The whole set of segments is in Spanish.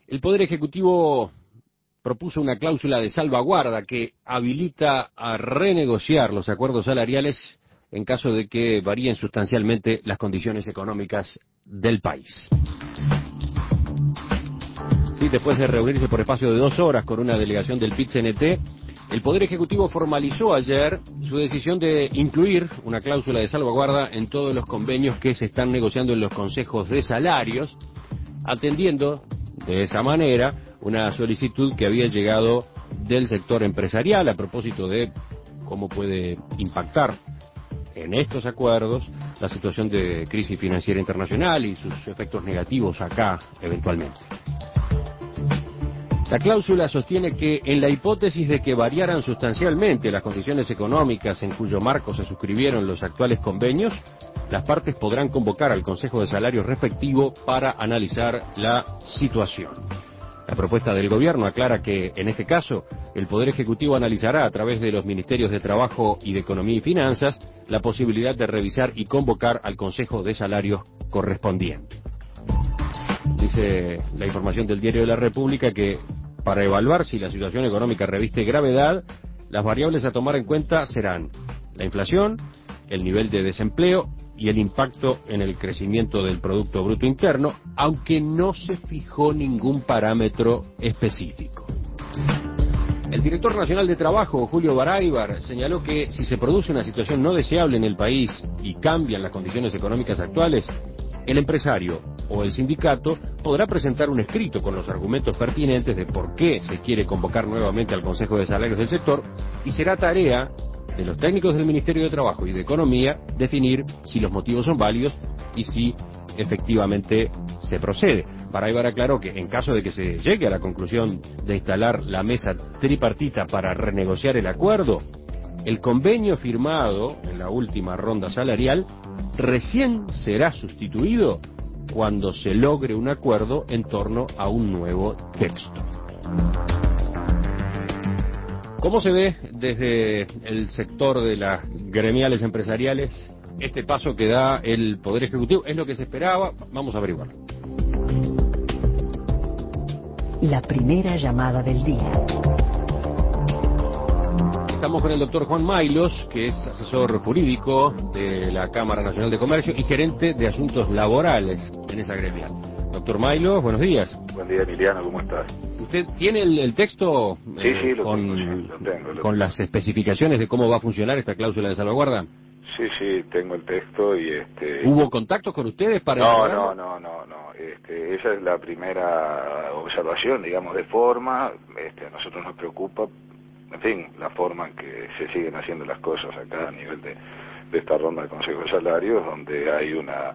El Poder Ejecutivo propuso una cláusula de salvaguarda que habilita a renegociar los acuerdos salariales en caso de que varíen sustancialmente las condiciones económicas del país. Sí, después de reunirse por espacio de 2 horas con una delegación del PIT-CNT, el Poder Ejecutivo formalizó ayer su decisión de incluir una cláusula de salvaguarda en todos los convenios que se están negociando en los consejos de salarios, atendiendo de esa manera una solicitud que había llegado del sector empresarial a propósito de cómo puede impactar en estos acuerdos la situación de crisis financiera internacional y sus efectos negativos acá eventualmente. La cláusula sostiene que en la hipótesis de que variaran sustancialmente las condiciones económicas en cuyo marco se suscribieron los actuales convenios, las partes podrán convocar al Consejo de Salarios respectivo para analizar la situación. La propuesta del Gobierno aclara que, en este caso, el Poder Ejecutivo analizará a través de los Ministerios de Trabajo y de Economía y Finanzas la posibilidad de revisar y convocar al Consejo de Salarios correspondiente. Dice la información del Diario de la República que para evaluar si la situación económica reviste gravedad, las variables a tomar en cuenta serán la inflación, el nivel de desempleo y el impacto en el crecimiento del Producto Bruto Interno, aunque no se fijó ningún parámetro específico. El director nacional de Trabajo, Julio Baraybar, señaló que si se produce una situación no deseable en el país y cambian las condiciones económicas actuales, el empresario o el sindicato podrá presentar un escrito con los argumentos pertinentes de por qué se quiere convocar nuevamente al Consejo de Salarios del sector y será tarea de los técnicos del Ministerio de Trabajo y de Economía definir si los motivos son válidos y si efectivamente se procede. Baraybar aclaró que en caso de que se llegue a la conclusión de instalar la mesa tripartita para renegociar el acuerdo, el convenio firmado en la última ronda salarial recién será sustituido cuando se logre un acuerdo en torno a un nuevo texto. ¿Cómo se ve desde el sector de las gremiales empresariales este paso que da el Poder Ejecutivo? ¿Es lo que se esperaba? Vamos a averiguarlo. La primera llamada del día. Estamos con el doctor Juan Maylos, que es asesor jurídico de la Cámara Nacional de Comercio y gerente de asuntos laborales en esa gremial. Doctor Maylos, buenos días. Buen día, Emiliano, ¿cómo estás? ¿Usted tiene el texto Sí, lo con, tengo, lo tengo. con las especificaciones de cómo va a funcionar esta cláusula de salvaguarda? Sí, tengo el texto y ¿Hubo contactos con ustedes para No. Esa es la primera observación, digamos, de forma. A nosotros nos preocupa, en fin, la forma en que se siguen haciendo las cosas acá a nivel de esta ronda de Consejo de Salarios, donde hay una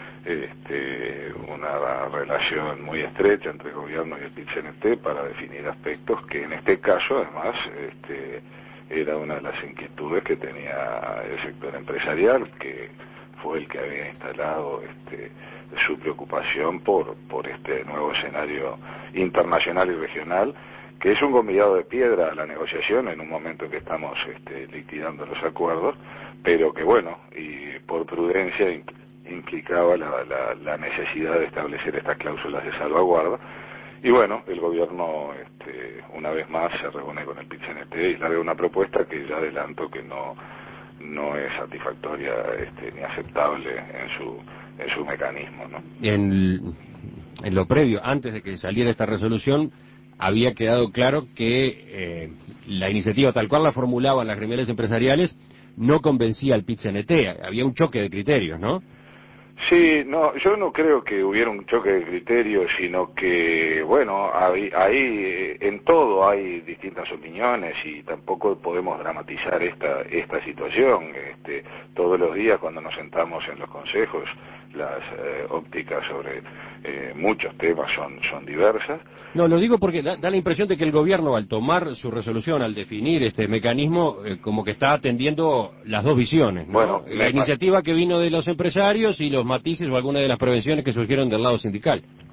relación muy estrecha entre el gobierno y el PIT-CNT para definir aspectos que en este caso, además, era una de las inquietudes que tenía el sector empresarial, que fue el que había instalado su preocupación por este nuevo escenario internacional y regional, que es un convidado de piedra a la negociación en un momento que estamos liquidando los acuerdos, pero que bueno, y por prudencia implicaba la necesidad de establecer estas cláusulas de salvaguarda. Y bueno, el gobierno una vez más se reúne con el PIT-CNT y larga una propuesta que ya adelanto que no es satisfactoria ni aceptable en su mecanismo, ¿no? En lo previo, antes de que saliera esta resolución, había quedado claro que la iniciativa tal cual la formulaban las gremiales empresariales no convencía al PIT-CNT, había un choque de criterios, ¿no? Sí, no, yo no creo que hubiera un choque de criterios, sino que, bueno, ahí en todo hay distintas opiniones y tampoco podemos dramatizar esta situación. Todos los días cuando nos sentamos en los consejos, las ópticas sobre muchos temas son diversas. No, lo digo porque da la impresión de que el gobierno, al tomar su resolución, al definir este mecanismo, como que está atendiendo las dos visiones, ¿no? Bueno, la iniciativa que vino de los empresarios y los matices o alguna de las prevenciones que surgieron del lado sindical.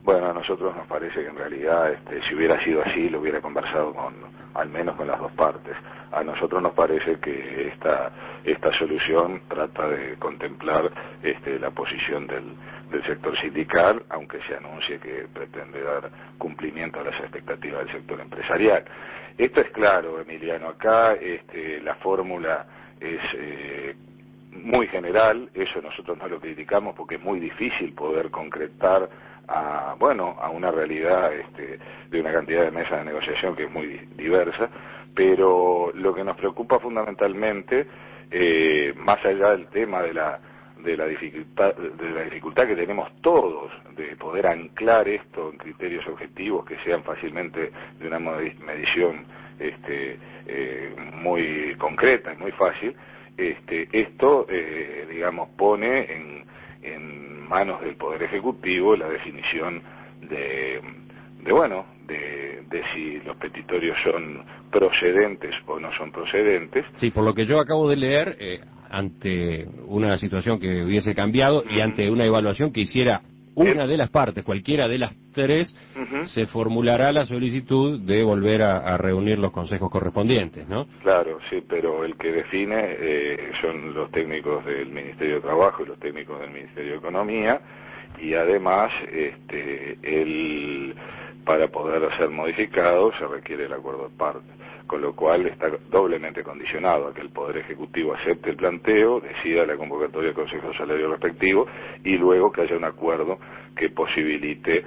Bueno, a nosotros nos parece que en realidad, si hubiera sido así, lo hubiera conversado al menos con las dos partes. A nosotros nos parece que esta solución trata de contemplar la posición del sector sindical, aunque se anuncie que pretende dar cumplimiento a las expectativas del sector empresarial. Esto es claro, Emiliano, acá la fórmula es muy general, eso nosotros no lo criticamos porque es muy difícil poder concretar a una realidad de una cantidad de mesas de negociación que es muy diversa, pero lo que nos preocupa fundamentalmente, más allá del tema de la dificultad que tenemos todos de poder anclar esto en criterios objetivos que sean fácilmente de una medición muy concreta y muy fácil, esto digamos pone en manos del Poder Ejecutivo la definición de si los petitorios son procedentes o no son procedentes. Sí, por lo que yo acabo de leer, ante una situación que hubiese cambiado y ante una evaluación que hiciera una de las partes, cualquiera de las tres, se formulará la solicitud de volver a reunir los consejos correspondientes, ¿no? Claro, sí, pero el que define son los técnicos del Ministerio de Trabajo y los técnicos del Ministerio de Economía, y además para poder ser modificado se requiere el acuerdo de partes, con lo cual está doblemente condicionado a que el Poder Ejecutivo acepte el planteo, decida la convocatoria del Consejo de Salario respectivo y luego que haya un acuerdo que posibilite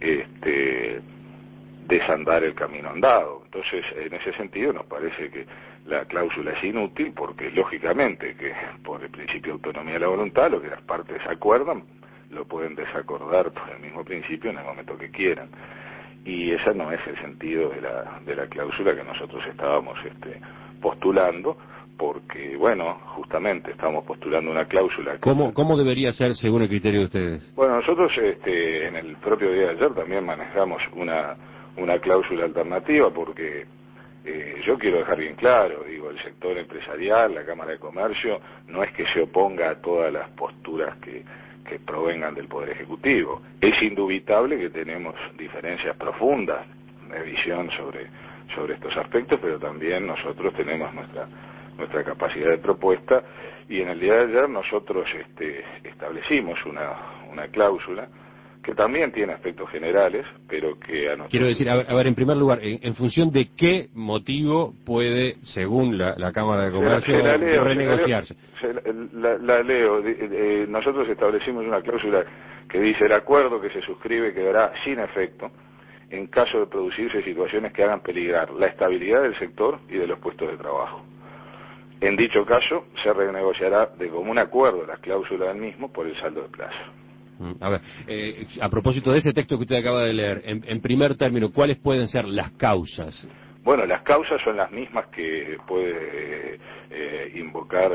desandar el camino andado. Entonces, en ese sentido nos parece que la cláusula es inútil porque, lógicamente, que por el principio de autonomía de la voluntad, lo que las partes acuerdan, lo pueden desacordar por el mismo principio en el momento que quieran. Y ese no es el sentido de la cláusula que nosotros estábamos postulando, porque, justamente estamos postulando una cláusula. ¿Cómo debería ser según el criterio de ustedes? Bueno, nosotros en el propio día de ayer también manejamos una cláusula alternativa porque yo quiero dejar bien claro, el sector empresarial, la Cámara de Comercio, no es que se oponga a todas las posturas que provengan del Poder Ejecutivo. Es indubitable que tenemos diferencias profundas de visión sobre estos aspectos, pero también nosotros tenemos nuestra capacidad de propuesta, y en el día de ayer nosotros establecimos una cláusula que también tiene aspectos generales, pero que a nosotros... Quiero decir, a ver, en primer lugar, ¿en función de qué motivo puede, según la Cámara de Comercio, renegociarse? La leo. Nosotros establecimos una cláusula que dice: el acuerdo que se suscribe quedará sin efecto en caso de producirse situaciones que hagan peligrar la estabilidad del sector y de los puestos de trabajo. En dicho caso, se renegociará de común acuerdo las cláusulas del mismo por el saldo de plazo. A ver, a propósito de ese texto que usted acaba de leer, en primer término, ¿cuáles pueden ser las causas? Bueno, las causas son las mismas que puede invocar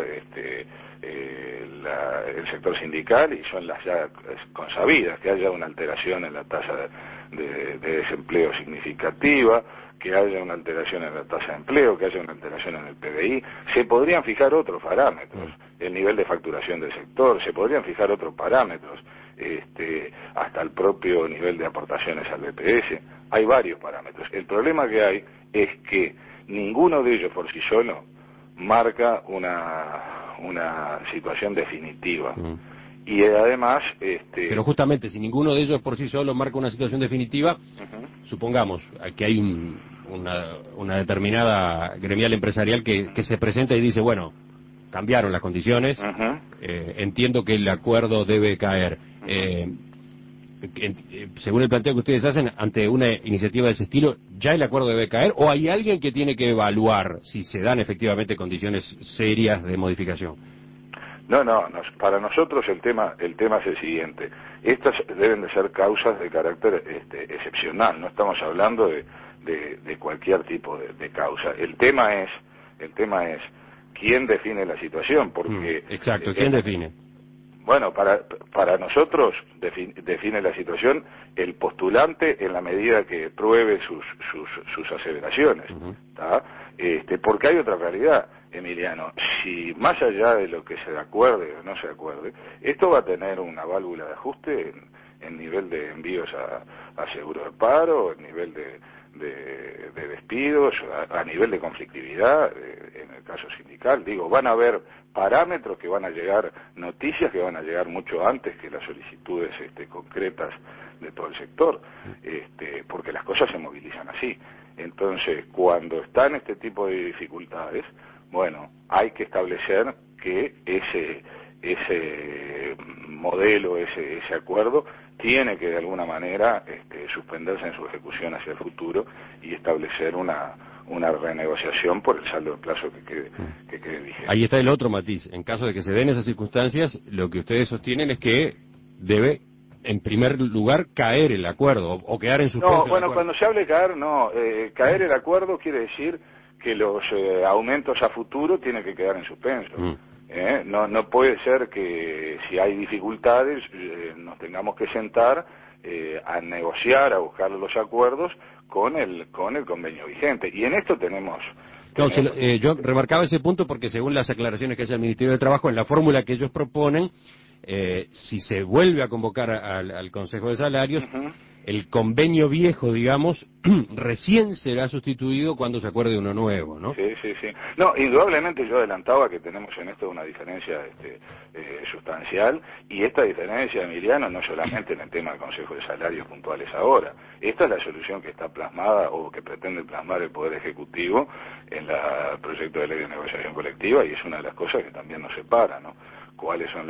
el sector sindical, y son las ya consabidas: que haya una alteración en la tasa de desempleo significativa, que haya una alteración en la tasa de empleo, que haya una alteración en el PBI. Se podrían fijar otros parámetros, el nivel de facturación del sector, se podrían fijar otros parámetros, hasta el propio nivel de aportaciones al BPS. Hay varios parámetros. El problema que hay es que ninguno de ellos por sí solo marca una situación definitiva. Y además... Pero justamente, si ninguno de ellos por sí solo marca una situación definitiva, supongamos que hay una determinada gremial empresarial que se presenta y dice, bueno, cambiaron las condiciones, entiendo que el acuerdo debe caer. Según el planteo que ustedes hacen, ante una iniciativa de ese estilo, ¿ya el acuerdo debe caer o hay alguien que tiene que evaluar si se dan efectivamente condiciones serias de modificación? No, para nosotros el tema es el siguiente: estas deben de ser causas de carácter excepcional, no estamos hablando de cualquier tipo de causa. El tema es quién define la situación, porque... Exacto, ¿quién define? Bueno, para nosotros define la situación el postulante en la medida que pruebe sus aseveraciones, porque hay otra realidad, Emiliano. Si más allá de lo que se acuerde o no se acuerde, esto va a tener una válvula de ajuste en nivel de envíos a seguro de paro, en nivel de despidos, a nivel de conflictividad, en el caso sindical. Digo, van a haber parámetros que van a llegar, noticias que van a llegar mucho antes que las solicitudes concretas de todo el sector, porque las cosas se movilizan así. Entonces, cuando están este tipo de dificultades, bueno, hay que establecer que ese modelo, ese acuerdo, tiene que de alguna manera suspenderse en su ejecución hacia el futuro y establecer una renegociación por el saldo de plazo que quede vigente. Ahí está el otro matiz. En caso de que se den esas circunstancias, lo que ustedes sostienen es que debe, en primer lugar, caer el acuerdo o quedar en suspenso. No, bueno, cuando se hable de caer, no. Caer el acuerdo quiere decir que los aumentos a futuro tienen que quedar en suspenso. No puede ser que si hay dificultades nos tengamos que sentar a negociar, a buscar los acuerdos con el convenio vigente. Y en esto tenemos... No, yo remarcaba ese punto porque según las aclaraciones que hace el Ministerio de Trabajo, en la fórmula que ellos proponen, si se vuelve a convocar al Consejo de Salarios, el convenio viejo, digamos, recién será sustituido cuando se acuerde uno nuevo, ¿no? Sí. No, indudablemente yo adelantaba que tenemos en esto una diferencia sustancial, y esta diferencia, Emiliano, no solamente en el tema del Consejo de Salarios puntuales ahora. Esta es la solución que está plasmada o que pretende plasmar el Poder Ejecutivo en el proyecto de ley de negociación colectiva, y es una de las cosas que también nos separa, ¿no? Cuáles son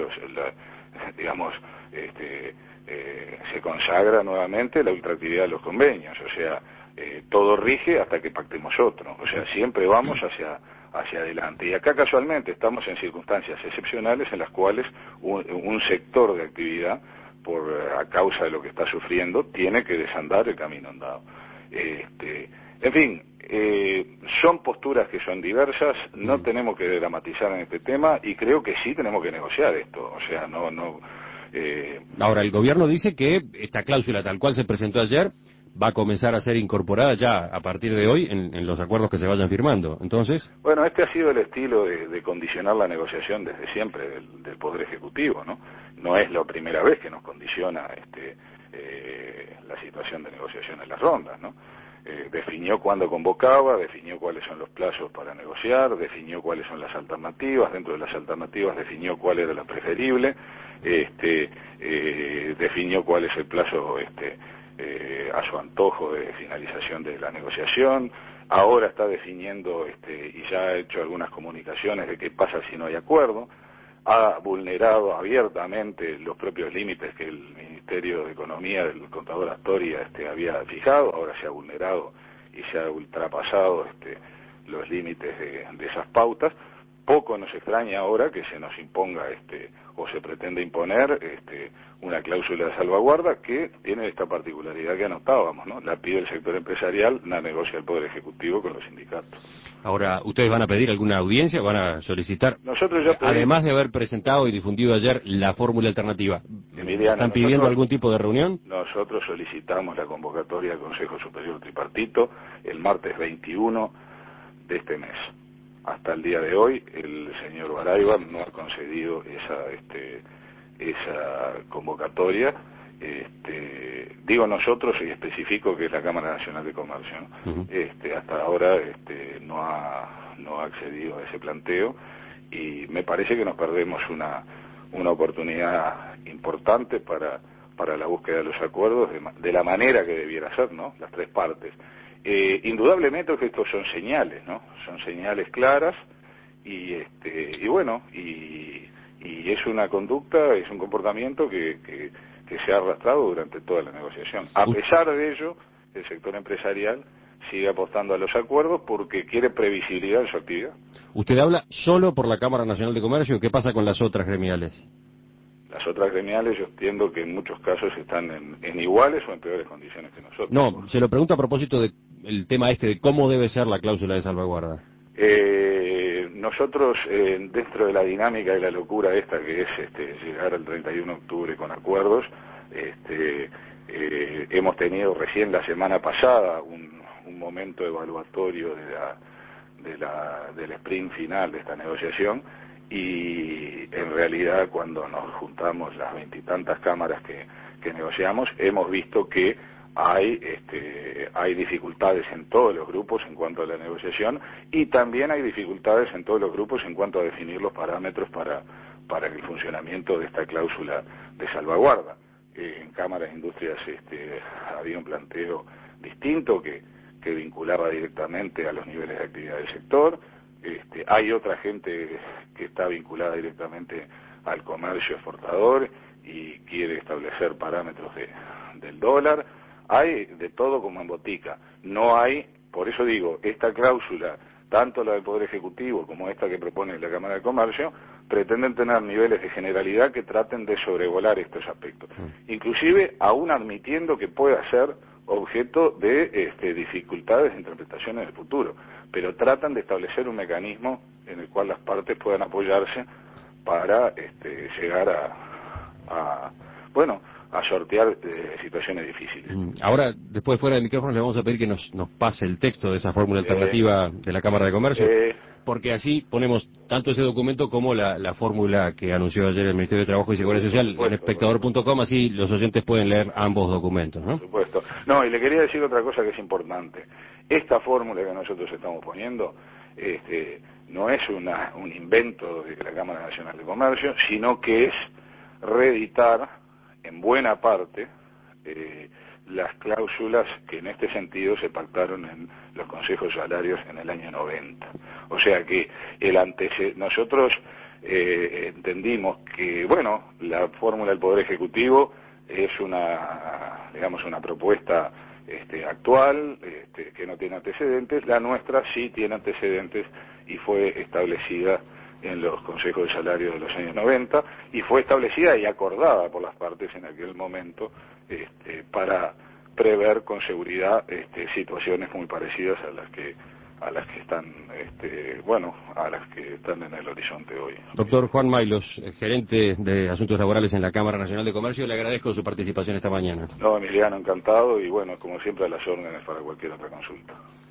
se consagra nuevamente la ultraactividad de los convenios, o sea, todo rige hasta que pactemos otro, o sea, siempre vamos hacia adelante. Y acá casualmente estamos en circunstancias excepcionales en las cuales un sector de actividad, a causa de lo que está sufriendo, tiene que desandar el camino andado. En fin, son posturas que son diversas, no tenemos que dramatizar en este tema, y creo que sí tenemos que negociar esto, o sea, Ahora, el gobierno dice que esta cláusula tal cual se presentó ayer va a comenzar a ser incorporada ya a partir de hoy en los acuerdos que se vayan firmando. Entonces, bueno, este ha sido el estilo de condicionar la negociación desde siempre del Poder Ejecutivo, ¿no? No es la primera vez que nos condiciona la situación de negociación en las rondas, ¿no? Definió cuándo convocaba, definió cuáles son los plazos para negociar, definió cuáles son las alternativas, dentro de las alternativas definió cuál era la preferible, definió cuál es el plazo a su antojo de finalización de la negociación. Ahora está definiendo y ya ha hecho algunas comunicaciones de qué pasa si no hay acuerdo. Ha vulnerado abiertamente los propios límites que el Ministerio de Economía del contador Astoria había fijado. Ahora se ha vulnerado y se ha ultrapasado los límites de esas pautas. Poco nos extraña ahora que se nos imponga o se pretende imponer una cláusula de salvaguarda que tiene esta particularidad que anotábamos, ¿no? La pide el sector empresarial, la negocia el Poder Ejecutivo con los sindicatos. Ahora, ¿ustedes van a pedir alguna audiencia? ¿Van a solicitar? Nosotros ya pedimos, además de haber presentado y difundido ayer la fórmula alternativa, Emiliano, ¿están pidiendo algún tipo de reunión? Nosotros solicitamos la convocatoria del Consejo Superior Tripartito el martes 21 de este mes. Hasta el día de hoy, el señor Barayba no ha concedido esa convocatoria. Digo nosotros y especifico que es la Cámara Nacional de Comercio, ¿no? Hasta ahora no ha accedido a ese planteo, y me parece que nos perdemos una oportunidad importante para la búsqueda de los acuerdos de la manera que debiera ser, ¿no? Las tres partes. Indudablemente que estos son señales, ¿no? Son señales claras, y bueno, y es una conducta, es un comportamiento que se ha arrastrado durante toda la negociación. A pesar de ello, el sector empresarial sigue apostando a los acuerdos porque quiere previsibilidad en su actividad. ¿Usted habla solo por la Cámara Nacional de Comercio? ¿Qué pasa con las otras gremiales? Las otras gremiales yo entiendo que en muchos casos están en iguales o en peores condiciones que nosotros. No, se lo pregunto a propósito del tema de cómo debe ser la cláusula de salvaguarda. Nosotros, dentro de la dinámica y la locura esta que es llegar al 31 de octubre con acuerdos, hemos tenido recién la semana pasada un momento evaluatorio del sprint final de esta negociación, y en realidad cuando nos juntamos las veintitantas cámaras que negociamos, hemos visto que hay dificultades en todos los grupos en cuanto a la negociación, y también hay dificultades en todos los grupos en cuanto a definir los parámetros para el funcionamiento de esta cláusula de salvaguarda. En Cámaras e Industrias había un planteo distinto que vinculaba directamente a los niveles de actividad del sector. Hay otra gente que está vinculada directamente al comercio exportador y quiere establecer parámetros del dólar. Hay de todo como en botica. No hay, por eso digo, esta cláusula, tanto la del Poder Ejecutivo como esta que propone la Cámara de Comercio, pretenden tener niveles de generalidad que traten de sobrevolar estos aspectos. Inclusive, aún admitiendo que pueda ser objeto de dificultades de interpretación en el futuro, pero tratan de establecer un mecanismo en el cual las partes puedan apoyarse para llegar a sortear situaciones difíciles. Ahora, después fuera del micrófono, le vamos a pedir que nos pase el texto de esa fórmula alternativa de la Cámara de Comercio, porque así ponemos tanto ese documento como la fórmula que anunció ayer el Ministerio de Trabajo y Seguridad Social en espectador.com, así los oyentes pueden leer ambos documentos, ¿no? Por supuesto. No, y le quería decir otra cosa que es importante. Esta fórmula que nosotros estamos poniendo no es un invento de la Cámara Nacional de Comercio, sino que es reeditar en buena parte las cláusulas que en este sentido se pactaron en los consejos salarios en el año 90. O sea que nosotros entendimos que, la fórmula del Poder Ejecutivo es una propuesta actual, que no tiene antecedentes. La nuestra sí tiene antecedentes y fue establecida en los consejos de salario de los años 90, y fue establecida y acordada por las partes en aquel momento para prever con seguridad situaciones muy parecidas a las que están en el horizonte hoy. Doctor Juan Maylos, gerente de Asuntos Laborales en la Cámara Nacional de Comercio, le agradezco su participación esta mañana. No, Emiliano, encantado, y como siempre a las órdenes para cualquier otra consulta.